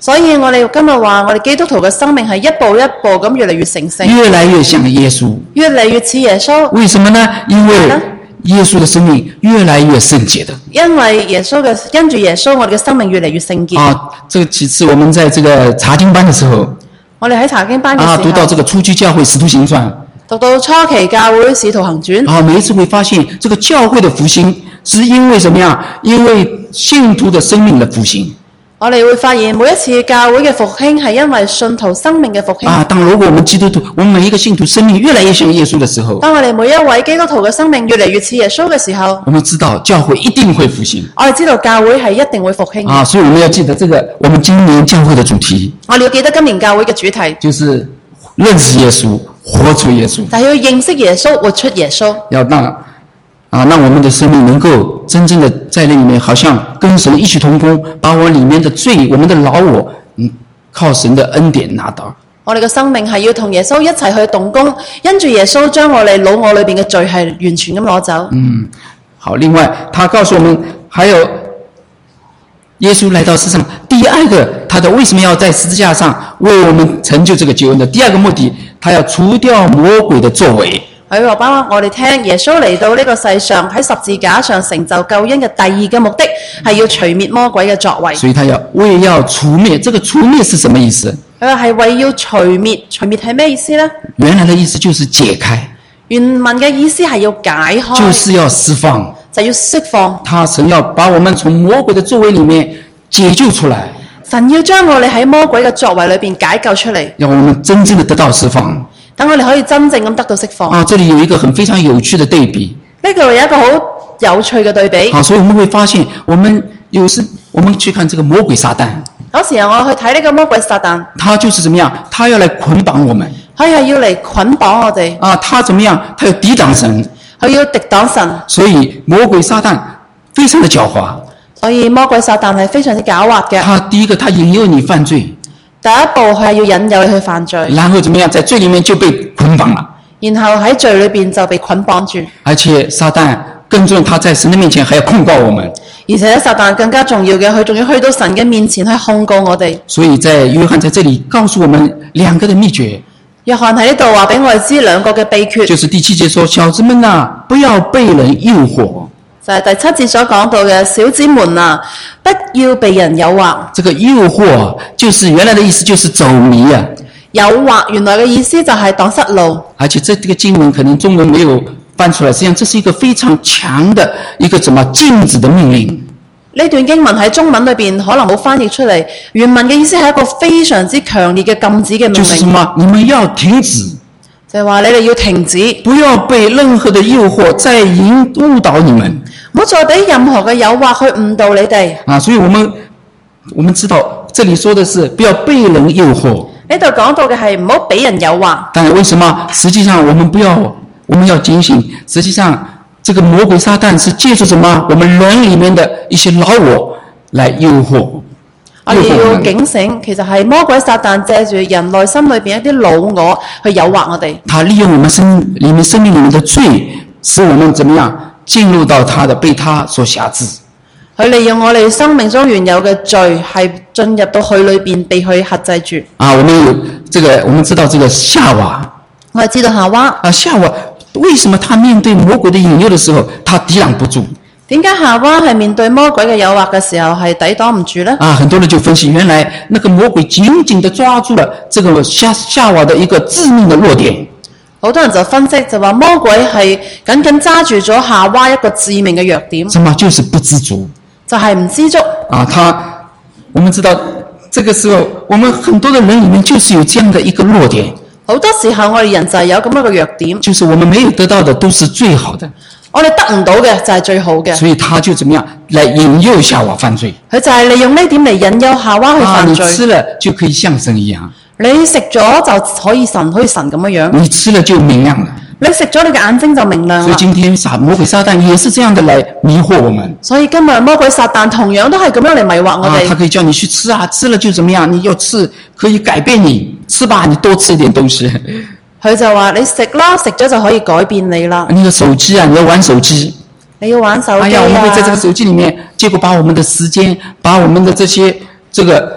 所以我哋今日話，我哋基督徒嘅生命係一步一步咁越嚟越成聖， 越來越像耶穌， 越嚟越似耶穌。 為什麼呢？因為耶穌的生命越來越聖潔的。 因為耶穌嘅跟住耶穌，我哋嘅生命越嚟越聖潔。 啊，這個其次我們在這個查經班的時候， 我哋喺查經班嘅時候， 啊，讀到這個初期教會使徒行傳， 讀到初期教會使徒行傳， 啊，每一次會發現這個教會的復興是因為什麼呀？因為信徒的生命的復興。 我哋會發現每一次教會嘅復興係因為信徒生命嘅復興。 啊，當如果我們基督徒，我們每一個信徒生命越來越像耶穌的時候， 當我哋每一位基督徒嘅生命越嚟越似耶穌嘅時候， 我們知道教會一定會復興。 我哋知道教會係一定會復興。 啊，所以我們要記得這個我們今年教會的主題。 我哋要記得今年教會嘅主題就是認識耶穌，活出耶穌。 就係要認識耶穌，活出耶穌。 要讓啊，讓我們的生命能夠真正的在那裡面，好像跟神異曲同工，把我裡面的罪，我們的老我，嗯，靠神的恩典拿到。 我哋嘅生命係要同耶穌一齊去動工，因住耶穌將我哋老我裏邊嘅罪係完全咁攞走。 嗯，好。另外，他告訴我們，還有耶穌來到世上，第二個，他的為什麼要在十字架上為我們成就這個救恩的第二個目的，他要除掉魔鬼的作為。 佢話幫我哋聽，耶穌嚟到呢個世上喺十字架上成就救恩嘅第二個目的係要除滅魔鬼嘅作為。 所以他要為要除滅，這個除滅是什麼意思？ 佢話係為要除滅，除滅係咩意思呢？ 原來的意思就是解開， 原文嘅意思係要解開， 就是要釋放， 就要釋放。 他神要把我們從魔鬼的作為裡面解救出來， 神要將我哋喺魔鬼嘅作為裏邊解救出嚟， 讓我們真正的得到釋放。 等我哋可以真正咁得到釋放。 啊，這裡有一個很非常有趣的對比。 呢度有一個好有趣嘅對比。 啊，所以我們會發現，我們有時我們去看這個魔鬼撒旦， 有時候我去睇呢個魔鬼撒旦， 他就是怎麼樣？他要來捆綁我們。 佢係要嚟捆綁我哋。 啊，他怎麼樣？他要抵擋神。 佢要敵擋神。 所以魔鬼撒旦非常的狡猾。 所以魔鬼撒旦係非常之狡猾嘅。 他第一個，他引誘你犯罪。 第一步佢係要引誘你去犯罪， 然後怎麼樣？在罪裡面就被捆綁了， 然後喺罪裏邊就被捆綁住。 而且撒旦更重要，他在神的面前還要控告我們。 而且撒旦更加重要嘅，佢仲要去到神嘅面前去控告我哋。 所以在約翰在這裡告訴我們兩個的秘訣。 約翰喺呢度話俾我哋知兩個嘅秘訣， 就是第七節說：小子們啊，不要被人誘惑。 就係第七節所講到嘅，小子們啊，不要被人誘惑。 這個誘惑就是原來的意思，就是走迷啊。 誘惑原來嘅意思就係蕩失路。 而且這這個經文可能中文沒有翻出來，實際上這是一個非常強的一個什麼禁止的命令。 呢段經文喺中文裏邊可能冇翻譯出嚟，原文嘅意思係一個非常之強烈嘅禁止嘅命令。 就是什麼？你們要停止。 就係話你哋要停止， 不要被任何的誘惑再引誤導你們。 唔好再俾任何嘅誘惑去誤導你哋。 啊，所以我們我們知道，這裡說的是不要被人誘惑。 呢度講到嘅係唔好俾人誘惑。 但為什麼？實際上我們不要，我們要警醒。實際上，這個魔鬼撒旦是借助什麼？我們人裡面的一些老我來誘惑。 我哋要警醒，其實係魔鬼撒旦借住人內心裏邊一啲老我去誘惑我哋。 他利用我們生裡面生命裡面的罪，使我們怎麼樣進入到他的被他所轄制。 佢利用我哋生命中原有嘅罪，係進入到佢裏邊被佢轄制住。 啊，我們有這個，我們知道這個夏娃。 我哋知道夏娃。 啊，夏娃為什麼他面對魔鬼的引誘的時候，他抵擋不住？ 點解夏娃係面對魔鬼嘅誘惑嘅時候係抵擋唔住呢？ 啊，很多人就分析，原來那個魔鬼緊緊地抓住了這個夏夏娃的一個致命的弱點。 好多人就分析就話魔鬼係緊緊揸住咗夏娃一個致命嘅弱點。 什麼？就是不知足。 就係唔知足。 啊，他，我們知道，這個時候我們很多的人裡面就是有這樣的一個弱點。 好多時候我哋人就係有咁樣嘅弱點， 就是我們沒有得到的都是最好的。 我哋得唔到嘅就係最好嘅， 所以他就怎麼樣來引誘夏娃犯罪。 佢就係利用呢點嚟引誘夏娃去犯罪。 啊，你吃了就可以像神一樣， 你食咗就可以神，可以神咁樣樣。 你吃了就明亮了， 你食咗你嘅眼睛就明亮啦。 所以今天撒魔鬼撒旦也是這樣的來迷惑我們。 所以今日魔鬼撒旦同樣都係咁樣嚟迷惑我哋。 啊，他可以叫你去吃啊，吃了就怎麼樣？你要吃可以改變你，吃吧，你多吃一點東西。 佢就話你食啦，食咗就可以改變你啦。 你的手機啊，你要玩手機， 你要玩手機啊。 哎呀，我們會在這個手機裡面，結果把我們的時間，把我們的這些這個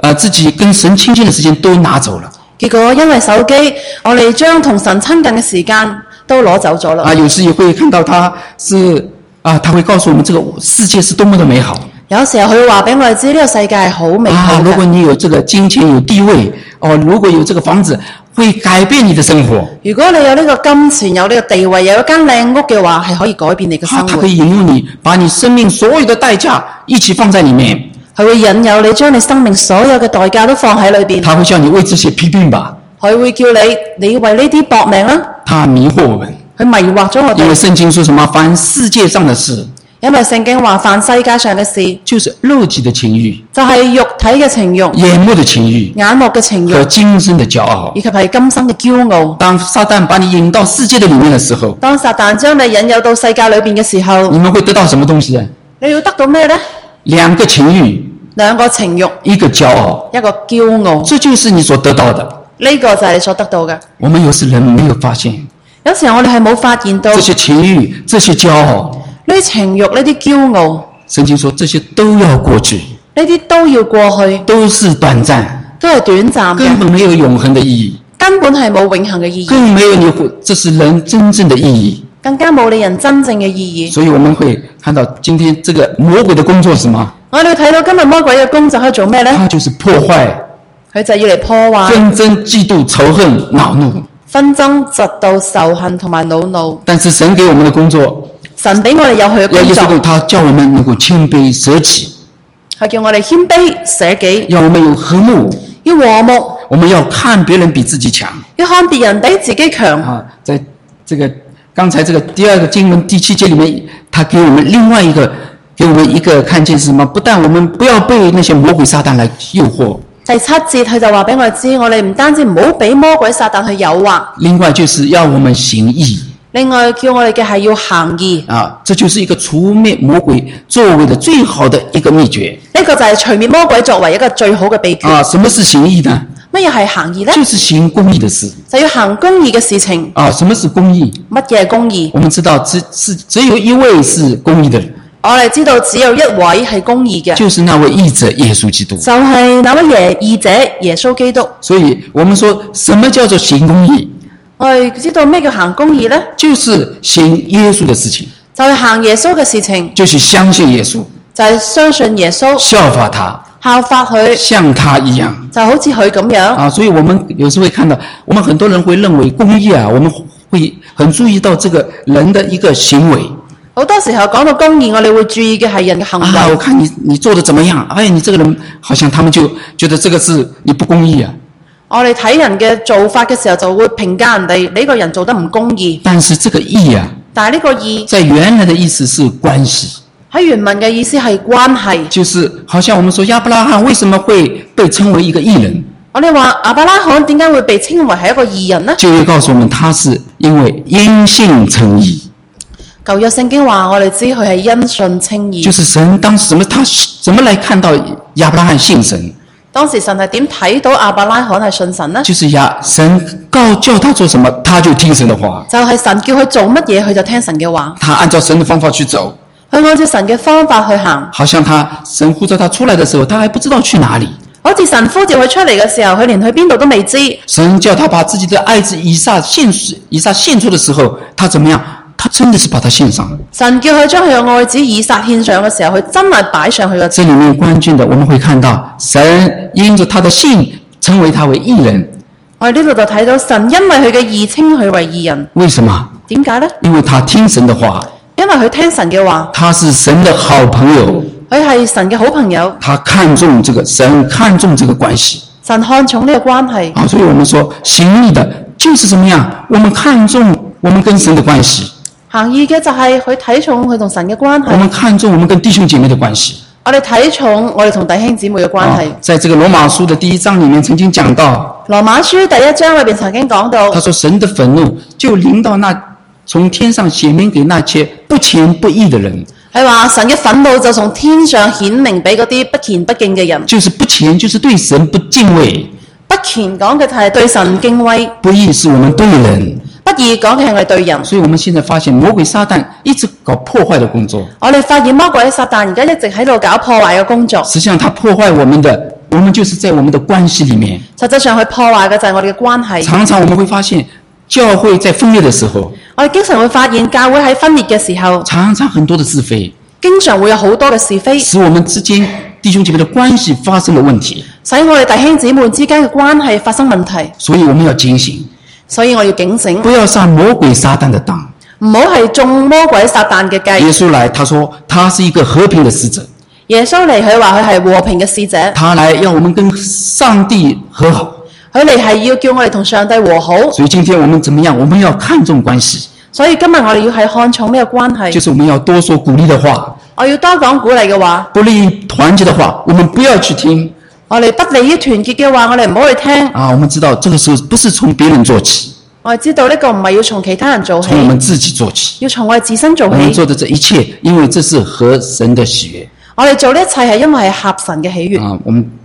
呃自己跟神親近的時間都拿走了。 結果因為手機，我哋將同神親近嘅時間都攞走咗啦。 啊，有時也會看到他是啊，他會告訴我們這個世界是多麼的美好。 有時候佢會話俾我哋知呢個世界係好美好嘅。 啊，如果你有這個金錢有地位，哦，如果有這個房子，會改變你的生活。 如果你有呢個金錢，有呢個地位，有一間靚屋嘅話，係可以改變你嘅生活。 它可以引誘你，把你生命所有的代價一起放在裏面。 佢會引誘你將你生命所有嘅代價都放喺裏邊。 他會叫你為這些疲病吧。 佢會叫你，你為呢啲搏命啦。 他迷惑我們。 佢迷惑咗我哋。 因為聖經說什麼？凡世界上的事。 因為聖經話，凡世界上嘅事， 就是肉體的情欲， 就係肉體嘅情欲， 眼目的情欲， 眼目嘅情欲， 和今生的驕傲， 以及係今生嘅驕傲。 當撒旦把你引到世界的裏面的時候， 當撒旦將你引誘到世界裏邊嘅時候， 你們會得到什麼東西啊？ 你要得到咩呢？ 兩個情欲， 兩個情欲， 一個驕傲， 一個驕傲。 這就是你所得到的。 呢個就係你所得到嘅。 我們有時人沒有發現， 有時候我哋係冇發現到這些情欲，這些驕傲。 呢啲情欲，呢啲驕傲， 聖經說這些都要過去， 呢啲都要過去， 都是短暫， 都係短暫嘅， 根本沒有永恆的意義， 根本係冇永恆嘅意義， 更沒有你，這是人真正的意義， 更加冇你人真正嘅意義。 所以我們會看到今天這個魔鬼的工作是什麼？ 我哋睇到今日魔鬼嘅工作可以做咩呢？ 他就是破壞， 佢就要嚟破壞紛爭、嫉妒、仇恨、惱怒， 紛爭、嫉妒、仇恨同埋惱怒。 但是神給我們的工作， 神俾我哋有佢嘅工作， 他叫我們能夠謙卑捨己， 係叫我哋謙卑捨己， 要我們有和睦， 要和睦， 我們要看別人比自己強， 要看別人比自己強。 啊，在這個剛才這個第二個經文第七節裡面，他給我們另外一個，給我們一個看見是什麼？不但我們不要被那些魔鬼撒旦來誘惑。 第七節佢就話俾我哋知，我哋唔單止唔好俾魔鬼撒旦去誘惑， 另外就是要我們行義。 另外叫我哋嘅係要行義。 啊，這就是一個除滅魔鬼作為的最好的一個秘訣。 呢個就係除滅魔鬼作為一個最好嘅秘訣。 啊，什麼是行義呢？ 乜嘢係行義呢？ 就是行公義的事。 就要行公義嘅事情。 啊，什麼是公義？ 乜嘢係公義？ 我們知道只是只有一位是公義的人。 我哋知道只有一位係公義嘅， 就是那位義者耶穌基督。 就係那位耶義者耶穌基督。 所以我們說什麼叫做行公義？ 我哋知道咩叫行公義呢？ 就是行耶穌的事情， 就係行耶穌嘅事情， 就是相信耶穌， 就係相信耶穌， 效法他， 效法佢， 像他一樣， 就好似佢咁樣。 啊，所以我們有時會看到，我們很多人會認為公義啊，我們會很注意到這個人的一個行為。 好多時候講到公義，我哋會注意嘅係人嘅行為。 啊，我看你你做得怎麼樣？哎，你這個人好像他們就覺得這個是你不公義啊。 我哋睇人嘅做法嘅時候，就會評價人哋呢個人做得唔公義。 但是這個義啊， 但係呢個義在原來的意思是關係。 喺原文嘅意思係關係。 就是好像我們說亞伯拉罕為什麼會被稱為一個義人？ 我哋話亞伯拉罕點解會被稱為係一個義人呢？ 就會告訴我們，他是因為因信稱義。 舊約聖經話我哋知佢係因信稱義。 就是神當時怎麼他怎麼來看到亞伯拉罕信神？ 當時神係點睇到亞伯拉罕係信神呢？ 就是亞神告叫他做什麼，他就聽神的話。 就係神叫佢做乜嘢，佢就聽神嘅話。 他按照神的方法去走， 佢按照神嘅方法去行。 好像他神呼召他出來的時候，他還不知道去哪裡。 好似神呼召佢出嚟嘅時候，佢連去邊度都未知。 神叫他把自己的愛子以撒獻以撒獻出的時候，他怎麼樣？他真的是把他獻上。 神叫佢將佢嘅愛子以撒獻上嘅時候，佢真係擺上去嘅。 這裡面關鍵的，我們會看到神因着他的信稱為他為義人。 我哋呢度就睇到神因為佢嘅義稱佢為義人。 為什麼？ 點解呢？ 因為他聽神的話， 因為佢聽神嘅話。 他是神的好朋友， 佢係神嘅好朋友。 他看重這個神看重這個關係。 神看重呢個關係。 啊，所以我們說行義的就是怎麼樣？我們看重我們跟神的關係。 行義嘅就係佢睇重佢同神嘅關係。 我們看重我們跟弟兄姐妹的關係。 我哋睇重我哋同弟兄姊妹嘅關係。 啊，在這個羅馬書的第一章裡面曾經講到， 羅馬書第一章裏邊曾經講到， 他說神的憤怒就臨到那從天上顯明給那些不虔不義的人。 係話神嘅憤怒就從天上顯明俾嗰啲不虔不敬嘅人。 就是不虔，就是對神不敬畏。 不虔講嘅就係對神敬畏。 不義是我們對人。 不義講嘅係我哋對人。 所以我們現在發現魔鬼撒旦一直搞破壞的工作。 我哋發現魔鬼撒旦而家一直喺度搞破壞嘅工作。 實際上他破壞我們的我們就是在我們的關係裡面。 實際上佢破壞嘅就係我哋嘅關係。 常常我們會發現，教會在分裂的時候， 我哋經常會發現教會喺分裂嘅時候， 常常很多的是非， 經常會有好多嘅是非， 使我們之間弟兄姐妹的關係發生了問題， 使我哋弟兄姊妹之間嘅關係發生問題。 所以我們要警醒， 所以我要警醒， 不要上魔鬼撒旦的當。 唔好係中魔鬼撒旦嘅計。 耶穌來，他說他是一個和平的使者。 耶穌嚟，佢話佢係和平嘅使者。 他來要我們跟上帝和好。 佢嚟係要叫我哋同上帝和好。 所以今天我們怎麼樣？我們要看重關係。 所以今日我哋要係看重呢個關係。 就是我們要多說鼓勵的話。 我要多講鼓勵嘅話。 不利於團結的話，我們不要去聽。 我哋不利於團結嘅話，我哋唔好去聽。 啊，我們知道這個時候不是從別人做起。 我哋知道呢個唔係要從其他人做起， 從我們自己做起， 要從我哋自身做起。 我們做的這一切，因為這是合神的喜悅。 我哋做呢一切係因為係合神嘅喜悅。 啊，我們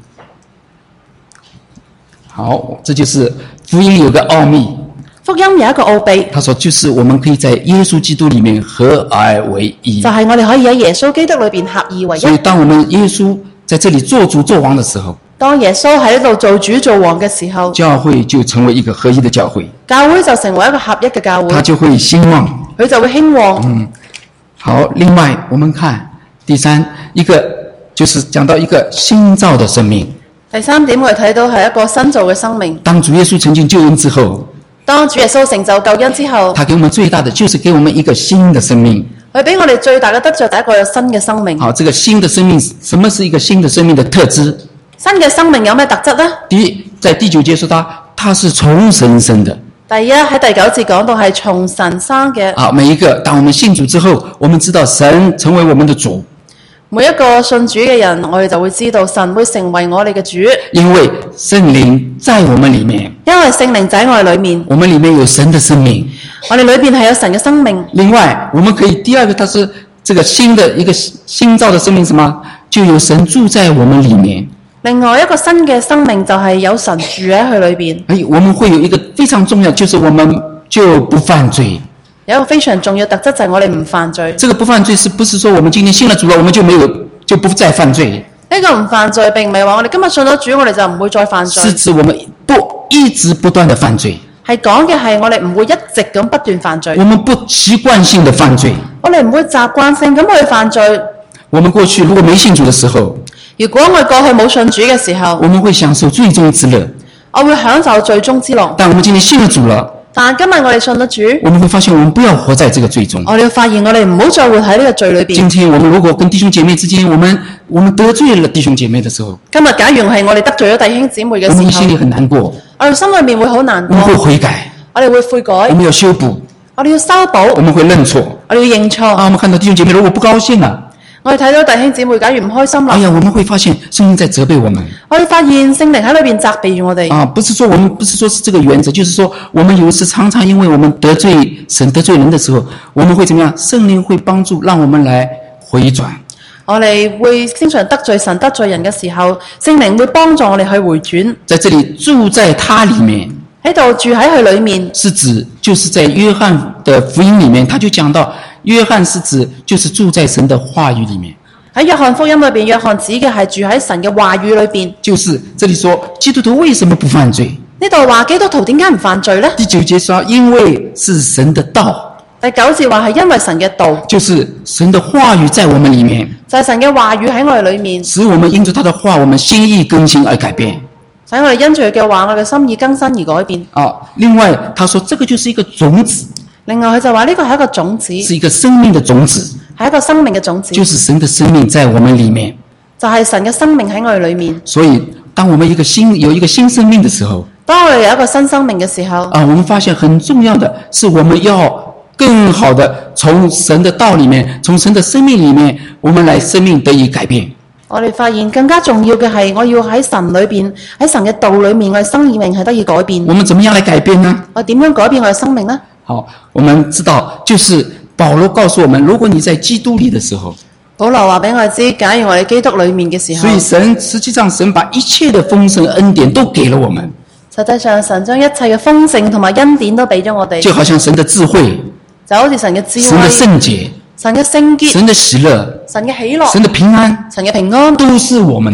好，這就是福音有個奧秘。 福音有一個奧秘， 他說就是我們可以在耶穌基督裡面合而為一。 就係我哋可以喺耶穌基督裏邊合二為一。 所以當我們耶穌在這裡做主做王的時候， 當耶穌喺呢度做主做王嘅時候， 教會就成為一個合一的教會。 教會就成為一個合一嘅教會， 它就會興旺， 佢就會興旺。 嗯，好。另外，我們看第三一個，就是講到一個新造的生命。 第三點我哋睇到係一個新造嘅生命。 當主耶穌成就救恩之後， 當主耶穌成就救恩之後， 他給我們最大的就是給我們一個新的生命。 佢俾我哋最大嘅得着，第一個有新嘅生命。 好，這個新的生命，什麼是一個新的生命的特質？ 新嘅生命有咩特質呢？ 第一，在第九節說他，他是從神生的。 第一，喺第九節講到係從神生嘅。 好，每一個當我們信主之後，我們知道神成為我們的主。 每一個信主嘅人，我哋就會知道神會成為我哋嘅主。 因為聖靈在我們裡面。 因為聖靈在我哋裏面。 我們裡面有神的生命。 我哋裏邊係有神嘅生命。 另外，我們可以第二個，它是這個新的一個新造的生命，什麼？就有神住在我們裡面。 另外一個新嘅生命就係有神住喺佢裏邊。 哎，我們會有一個非常重要，就是我們就不犯罪。 有一個非常重要的特質就係我哋唔犯罪。 這個不犯罪是不是說我們今天信了主了，我們就沒有就不再犯罪？ 呢個唔犯罪並唔係話我哋今日信咗主，我哋就唔會再犯罪。 是指我們不一直不斷的犯罪。 係講嘅係我哋唔會一直咁不斷犯罪。 我們不習慣性的犯罪。 我哋唔會習慣性咁去犯罪。 我們過去如果沒信主的時候， 如果我過去冇信主嘅時候， 我們會享受罪中之樂。 我會享受罪中之樂。 但我們今天信了主了， 但今日我哋信咗主， 我們會發現我們不要活在這個罪中。 我哋會發現我哋唔好再活喺呢個罪裏邊。 今天我們如果跟弟兄姐妹之間，我們我們得罪了弟兄姐妹的時候， 今日假如係我哋得罪咗弟兄姊妹嘅時候， 我們心裡很難過， 我哋心裏面會好難過。 我們會悔改， 我哋會悔改， 我們要修補， 我哋要修補， 我們會認錯， 我哋要認錯。 啊，我們看到弟兄姐妹如果不高興了， 我哋睇到弟兄姊妹假如唔開心啦， 哎呀，我們會發現聖靈在責備我們。 我哋發現聖靈喺裏邊責備住我哋。 啊，不是說我們不是說是這個原則，就是說我們有時常常因為我們得罪神得罪人的時候，我們會怎麼樣？聖靈會幫助讓我們來回轉。 我哋會經常得罪神得罪人嘅時候，聖靈會幫助我哋去回轉。 在這裡住在他裡面， 喺度住喺佢裏面， 是指就是在約翰的福音裡面，他就講到約翰是指就是住在神的話語裡面。 喺約翰福音裏邊，約翰指嘅係住喺神嘅話語裏邊。 就是這裡說基督徒為什麼不犯罪？ 呢度話基督徒點解唔犯罪呢？ 第九節說因為是神的道。 第九節話係因為神嘅道， 就是神的話語在我們裡面， 就係神嘅話語喺我哋裏面， 使我們因着他的話，我們心意更新而改變。 使我哋因住佢嘅話，我哋嘅心意更新而改變。 啊，另外他說這個就是一個種子。 另外佢就話呢個係一個種子， 是一個生命的種子， 係一個生命嘅種子， 就是神的生命在我們裡面， 就係神嘅生命喺我哋裏面。 所以當我們一個新有一個新生命的時候， 當我哋有一個新生命嘅時候， 啊，我們發現很重要的是我們要更好的從神的道裡面，從神的生命裡面，我們來生命得以改變。 我哋發現更加重要嘅係，我要喺神裏邊，喺神嘅道裏面，我哋生命係得以改變。 我們怎麼樣來改變呢？ 我點樣改變我嘅生命呢？ 好，我們知道，就是保羅告訴我們，如果你在基督裡的時候， 保羅話俾我哋知，假如我哋基督裏面嘅時候， 所以神實際上神把一切的豐盛恩典都給了我們。 實際上神將一切嘅豐盛同埋恩典都俾咗我哋， 就好像神的智慧， 就好似神嘅智慧、 神的聖潔、 神嘅聖潔、 神的喜樂、 神嘅喜樂、 神的平安， 神嘅平安都是我們的， 都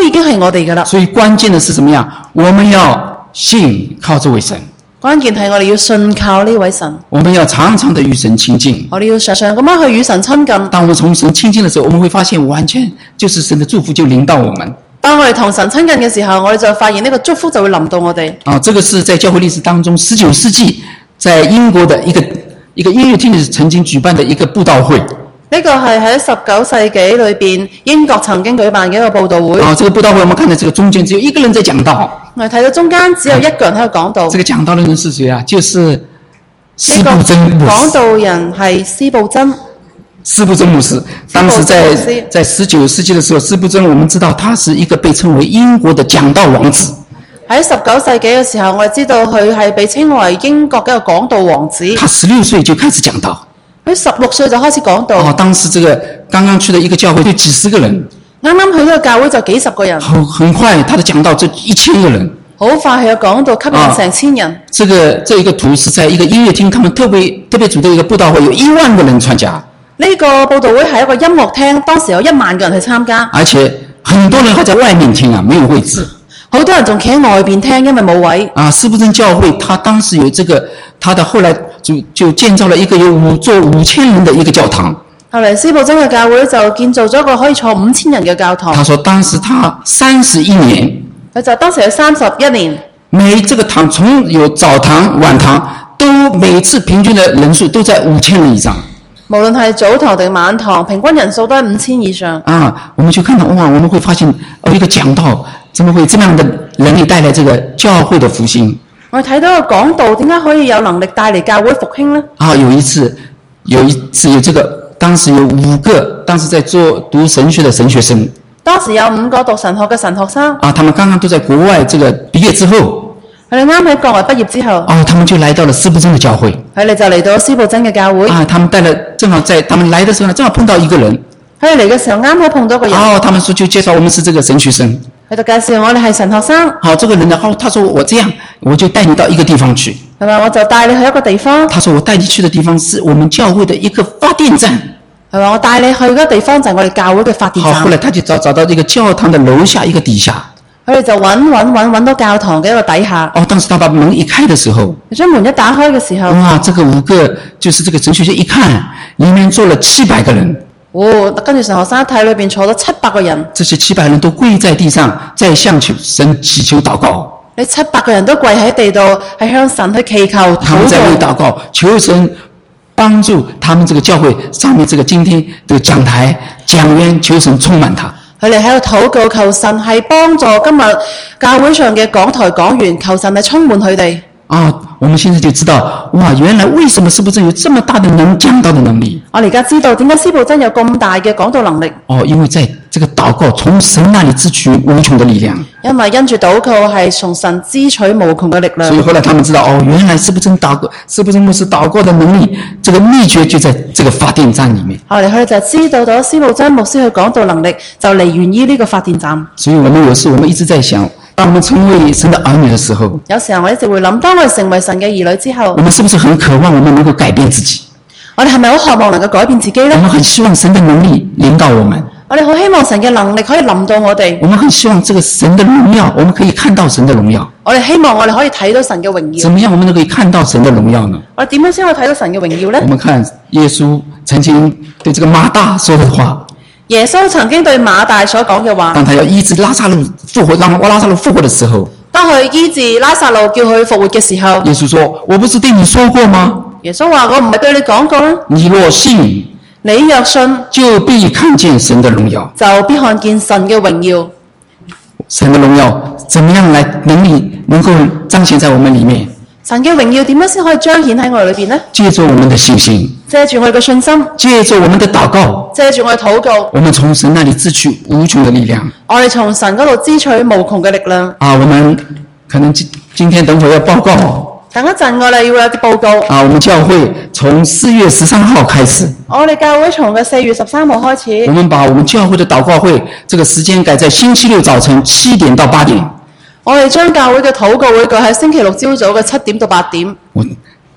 都已經係我哋噶啦。 所以關鍵的是怎麼樣？我們要信靠這位神。 關鍵係我哋要信靠呢位神。 我們要常常的與神親近。 我哋要常常咁樣去與神親近。 當我們從神親近的時候，我們會發現完全就是神的祝福就臨到我們。 當我哋同神親近嘅時候，我哋就發現呢個祝福就會臨到我哋。 啊，這個是在教會歷史當中，十九世紀在英國的一個一個音樂廳曾經舉辦的一個佈道會。 呢、這個係喺十九世紀裏邊英國曾經舉辦嘅一個佈道會。 啊，這個佈道會我們看到這個中間只有一個人在講道。 我哋睇到中間只有一個人喺度講道。 這個講道的人是誰啊？就是司布真牧師。 講道人係司布真。 司布真牧師，當時在在十九世紀的時候，司布真我們知道他是一個被稱為英國的講道王子。 喺十九世紀嘅時候，我哋知道佢係被稱為英國嘅一個講道王子。 他十六歲就開始講道。 佢十六歲就開始講道。 哦，當時這個剛剛去的一個教會就幾十個人。 啱啱去呢個教會就幾十個人。 很很快，他的講道就一千個人。 好快，佢嘅講道吸引成千人。 哦、這個這一個圖是在一個音樂廳，他們特別特別組的一個佈道會，有一萬個人參加。 呢、這個佈道會係一個音樂廳，當時有一萬個人去參加， 而且很多人還在外面聽啊，沒有位置。 好多人仲企喺外邊聽，因為冇位。 啊，司布真教會，他當時有這個，他的後來就就建造了一個有五座五千人的一個教堂。 後來司布真嘅教會就建造咗一個可以坐五千人嘅教堂。 他說當時他三十一年， 佢就當時有三十一年， 每這個堂從有早堂晚堂，都每次平均的人數都在五千人以上。 無論係早堂定晚堂，平均人數都係五千以上。 啊，我們就看到哇，我們會發現哦，一個講道怎麼會這樣的能力帶來這個教會的復興？ 我哋睇到個講道點解可以有能力帶嚟教會復興呢？ 啊，有一次，有一次有這個，當時有五個當時在做讀神學的神學生。 當時有五個讀神學嘅神學生。 啊，他們剛剛都在國外這個畢業之後。 佢哋啱喺國外畢業之後， 哦，他們就來到了司布真的教會。 佢哋就嚟到司布真嘅教會。 啊，他們帶了，正好在他們來的時候呢，正好碰到一個人。 佢哋嚟嘅時候啱好碰到一個人。 哦，他們說就介紹我們是這個神學生。 佢就介紹我哋係神學生。 好，這個人呢，哦，他說我這樣，我就帶你到一個地方去。 係嘛，我就帶你去一個地方。 他說我帶你去的地方是我們教會的一個發電站。 係嘛，我帶你去嗰個地方就係我哋教會嘅發電站。 好，後來他就找找到這個教堂的樓下一個底下。 佢哋就揾揾揾揾到教堂嘅一個底下。 哦，當時他把門一開的時候， 將門一打開嘅時候， 哇，這個五個就是這個神學生一看，裏面坐了七百個人。 哦，跟住神學生一睇裏邊坐咗七百個人。 這些七百人都跪在地上，在向神祈求禱告。 你七百個人都跪喺地度，係向神去祈求禱告。 他們在為禱告，求神幫助他們這個教會上面這個今天的講台講員，求神充滿他。 佢哋喺度禱告，求神係幫助今日教會上嘅講台講員，求神係充滿佢哋。 啊、哦，我們現在就知道，哇，原來為什麼司布真有這麼大的能講道的能力？ 我哋而家知道點解司布真有咁大嘅講道能力？ 哦，因為在這個禱告從神那裡支取無窮的力量。 因為因住禱告係從神支取無窮嘅力量。 所以後來他們知道，哦，原來司布真禱告，司布真牧師禱告的能力，這個秘訣就在這個發電站裡面。 後來佢哋就知道咗司布真牧師去講道能力就嚟源於呢個發電站。 所以我們有時我們一直在想，當我們成為神的兒女的時候， 有時候我一直會諗，當我哋成為神嘅兒女之後， 我們是不是很渴望我們能夠改變自己？ 我哋係咪好渴望能夠改變自己呢？ 我們很希望神的能力臨到我們。 我哋好希望神嘅能力可以臨到我哋。 我們很希望這個神的榮耀，我們可以看到神的榮耀。 我哋希望我哋可以睇到神嘅榮耀。 怎麼樣我們都可以看到神的榮耀呢？ 我哋點樣先可以睇到神嘅榮耀呢？ 我們看耶穌曾經對這個馬大說的話。 耶穌曾經對馬大所講嘅話， 當他要醫治拉撒路復活，讓拉撒路復活的時候， 當佢醫治拉撒路叫佢復活嘅時候， 耶穌說：我不是對你說過嗎？ 耶穌話：我唔係對你講過咩？ 你若信， 你若信， 就必看見神的榮耀， 就必看見神嘅榮耀。 神的榮耀怎麼樣來能力能夠彰顯在我們裡面？ 神嘅榮耀點樣先可以彰顯喺我哋裏邊呢？ 借助我們的信心， 借住我哋嘅信心， 借助我們的禱告， 借住我哋禱告， 我們從神那裡支取無窮的力量。 我哋從神嗰度支取無窮嘅力量。 啊，我們可能今今天等會要報告。 等一陣我哋要有啲報告。 啊，我們教會從四月十三號開始。 我哋教會從嘅四月十三號開始。 我們把我們教會的禱告會這個時間改在星期六早晨七點到八點。 我哋將教會嘅禱告會改喺星期六朝早嘅七點到八點。 我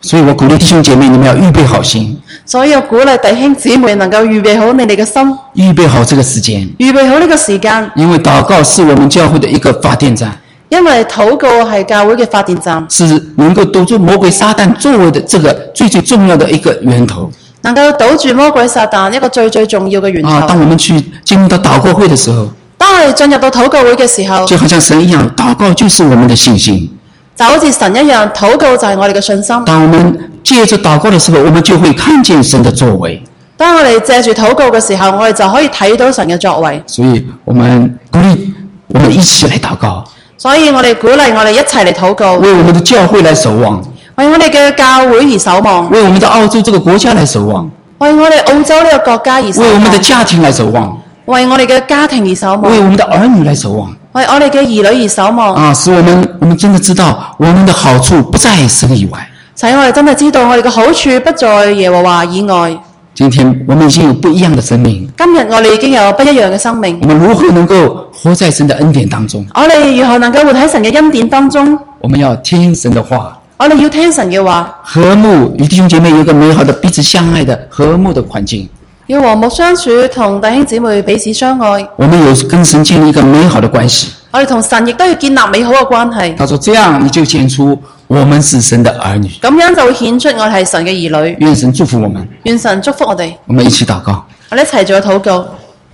所以我鼓勵弟兄姐妹，你們要預備好心， 所以我鼓勵弟兄姊妹能夠預備好你哋嘅心， 預備好這個時間， 預備好呢個時間。 因為禱告是我們教會的一個發電站， 因為禱告係教會嘅發電站， 是能夠堵住魔鬼撒旦作為的這個最最重要的一個源頭。 能夠堵住魔鬼撒旦一個最最重要嘅源頭。 啊，當我們去進入到禱告會的時候， 當我哋進入到禱告會嘅時候， 就好像神一樣，禱告就是我們的信心。 就好似神一樣，禱告就係我哋嘅信心。 當我們借着禱告的時候，我們就會看見神的作為。 當我哋借住禱告嘅時候，我哋就可以睇到神嘅作為。 所以我們鼓勵我們一起來禱告， 所以我哋鼓勵我哋一齊嚟禱告， 為我們的教會來守望， 為我哋嘅教會而守望， 為我們的澳洲這個國家來守望， 為我哋澳洲呢個國家而守望， 為我們的家庭來守望， 為我哋嘅家庭而守望， 為我們的兒女來守望， 為我哋嘅兒女而守望。 啊，使我們我們真的知道我們的好處不在神以外， 使我哋真係知道我哋嘅好處不在耶和華以外。 今天我們已經有不一樣的生命， 今日我哋已經有不一樣嘅生命。 我們如何能夠活在神的恩典當中？ 我哋如何能夠活喺神嘅恩典當中？ 我們要聽神的話， 我哋要聽神嘅話， 和睦，與弟兄姐妹有一個美好的彼此相愛的和睦的環境。 要和睦相處，同弟兄姊妹彼此相愛。 我們有跟神建立一個美好的關係。 我哋同神亦都要建立美好嘅關係。 他說：這樣你就顯出我們是神的兒女。 咁樣就會顯出我哋係神嘅兒女。 願神祝福我們。 願神祝福我哋。 我們一起禱告。 我哋一齊做禱告。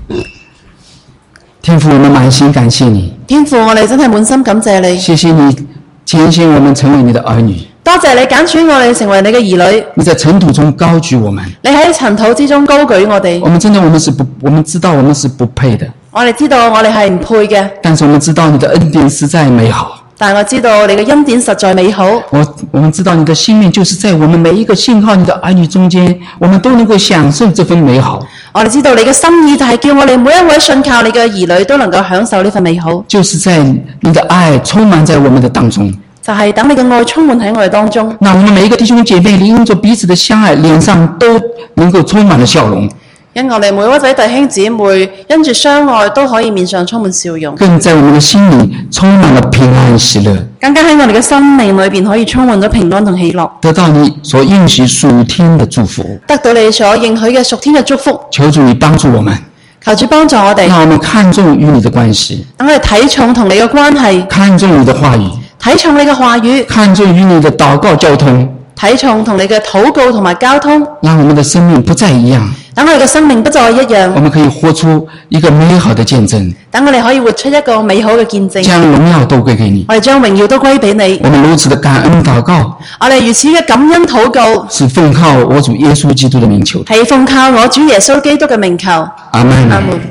天父，我們滿心感謝你。 天父，我哋真係滿心感謝你。 謝謝你揀選我們成為你的兒女。 多謝你揀選我哋成為你嘅兒女。 你在塵土中高舉我們。 你喺塵土之中高舉我哋。 我們真的我們是不，我們知道我們是不配的。 我哋知道我哋係唔配嘅。 但是我們知道你的恩典實在美好。 但我知道你嘅恩典實在美好。 我我們知道你的心願就是在我們每一個信靠你的兒女中間，我們都能夠享受這份美好。 我哋知道你嘅心意就係叫我哋每一位信靠你嘅兒女都能夠享受呢份美好。 就是在你的愛充滿在我們的當中。 就係等你嘅愛充滿喺我哋當中。 那我們每一個弟兄姐妹因着彼此的相愛，臉上都能夠充滿了笑容。 因我哋每一位弟兄姊妹因住相愛都可以面上充滿笑容。 更在我們的心裡充滿了平安喜樂。 更加喺我哋嘅生命裏邊可以充滿咗平安同喜樂。 得到你所應許屬天的祝福。 得到你所應許嘅屬天嘅祝福。 求主你幫助我們。 求主幫助我哋。 讓我們看重與你的關係。 等我哋睇重同你嘅關係。 看重你的話語。 睇重你嘅話語。 看重與你的禱告交通。 睇重同你嘅禱告同埋交通。 讓我們的生命不再一樣。 等我哋嘅生命不再一樣。 我們可以活出一個美好的見證。 等我哋可以活出一個美好嘅見證。 將榮耀都歸給你。 我哋將榮耀都歸俾你。 我們如此的感恩禱告。 我哋如此嘅感恩禱告。 是奉靠我主耶穌基督的名求。 係奉靠我主耶穌基督嘅名求。 阿們。 阿們。